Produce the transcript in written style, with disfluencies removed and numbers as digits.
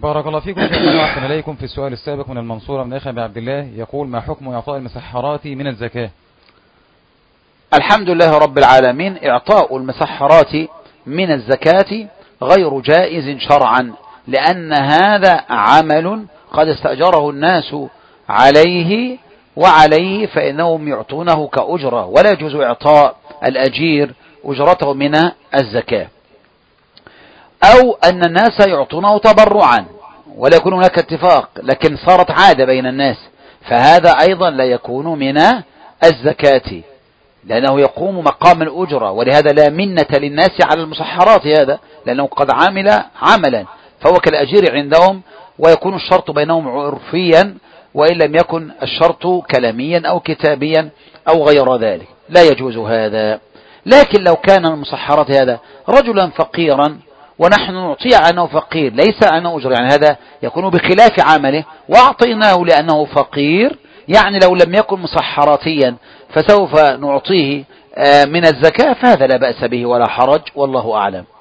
بارك الله فيكم شيخنا وأحسن إليكم. في السؤال السابق من المنصورة من أخي أبي عبد الله يقول: ما حكم إعطاء المسحرات من الزكاة؟ الحمد لله رب العالمين. إعطاء المسحرات من الزكاة غير جائز شرعا، لأن هذا عمل قد استأجره الناس عليه وعليه فإنهم يعطونه كأجرة، ولا يجوز إعطاء الأجير أجرته من الزكاة. أو أن الناس يعطونه تبرعا ولا يكون هناك اتفاق، لكن صارت عادة بين الناس، فهذا أيضا لا يكون من الزكاة، لأنه يقوم مقام الأجرة، ولهذا لا منة للناس على المسحرات هذا، لأنه قد عمل عملا فهو كالأجير عندهم، ويكون الشرط بينهم عرفيا وإن لم يكن الشرط كلاميا أو كتابيا أو غير ذلك، لا يجوز هذا. لكن لو كان المسحرات هذا رجلا فقيرا ونحن نعطيه عنه فقير ليس عنه أجر، يعني هذا يكون بخلاف عمله وأعطيناه لأنه فقير، يعني لو لم يكن مسحراتيا فسوف نعطيه من الزكاة، فهذا لا بأس به ولا حرج، والله أعلم.